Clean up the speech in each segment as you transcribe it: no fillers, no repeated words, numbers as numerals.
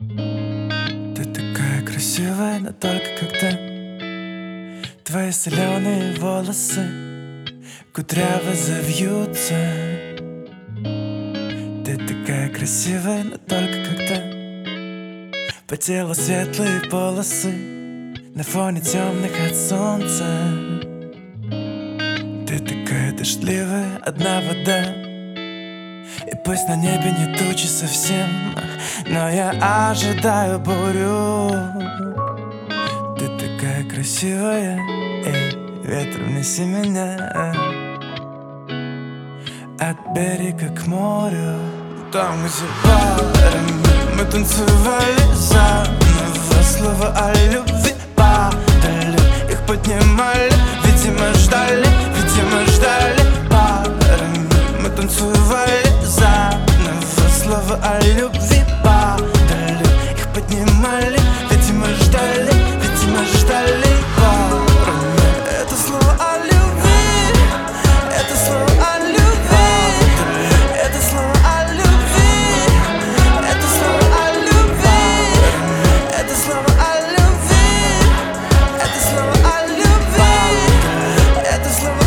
Ты такая красивая, но только как ты. Твои соленые волосы кудряво завьются. Ты такая красивая, но только как ты. По телу светлые полосы на фоне темных от солнца. Ты такая дождливая, одна вода. И пусть на небе не тучи совсем, но я ожидаю бурю. Ты такая красивая, эй, ветром неси меня от берега к морю. Там, где парами мы танцевали заново, слова о любви падали, их поднимали, видимо ждали парами. Мы танцевали заново, слова о любви падали, их поднимали, видимо ждали парами. Это слово о любви, это слово о любви, это слово о любви, это слово о любви, это слово о любви, это слово о любви, это слово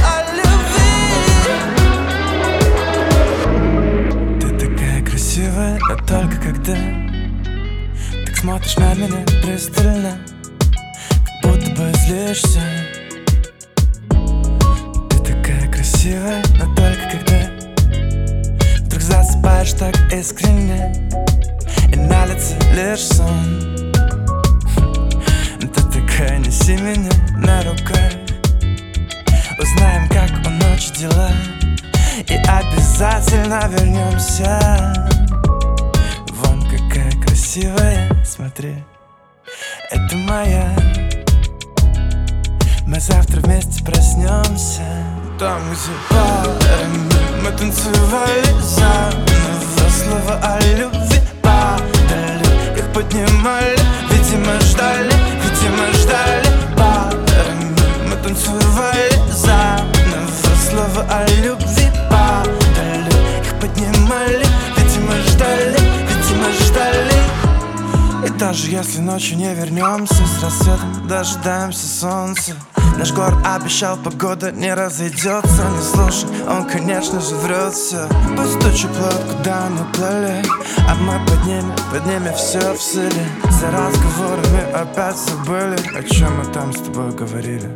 о любви. Ты такая красивая, но только когда так смотришь на меня пристально, как будто бы злишься. Ты такая красивая, но только когда вдруг засыпаешь так искренне, и на лице лишь сон. Ты такая, неси меня на руках, узнаем, как у ночи дела, и обязательно вернемся. Вон какая красивая, смотри, это моя. Мы завтра вместе проснемся. Там, где парами мы танцевали заново, слова о любви падали, их поднимали, видимо ждали парами. Мы танцевали заново, слова о любви падали, их поднимали, видимо ждали. И даже если ночью не вернемся, с рассветом дожидаемся солнца. Наш город обещал, погода не разойдется. Не слушай, он, конечно же, врет все. Пусть тучи плывут, куда мы плыли, а мы поднимем все в силе. За разговорами опять забыли, о чем мы там с тобой говорили.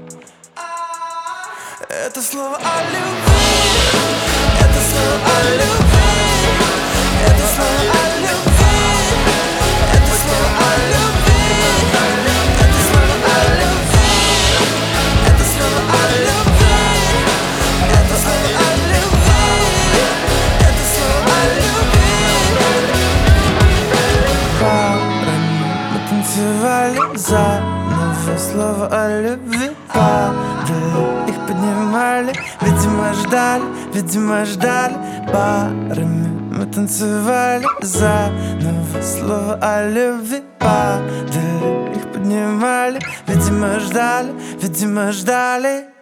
Это слово о любви, это слово о любви, это слово о любви. Это слово о любви, это слово о любви, это слово о любви, это слово о любви, это слово о любви. Парами мы танцевали заново, слово о любви падали, их поднимали, видимо ждали парами. Мы танцевали заново, слова о любви падали, их поднимали, видимо ждали.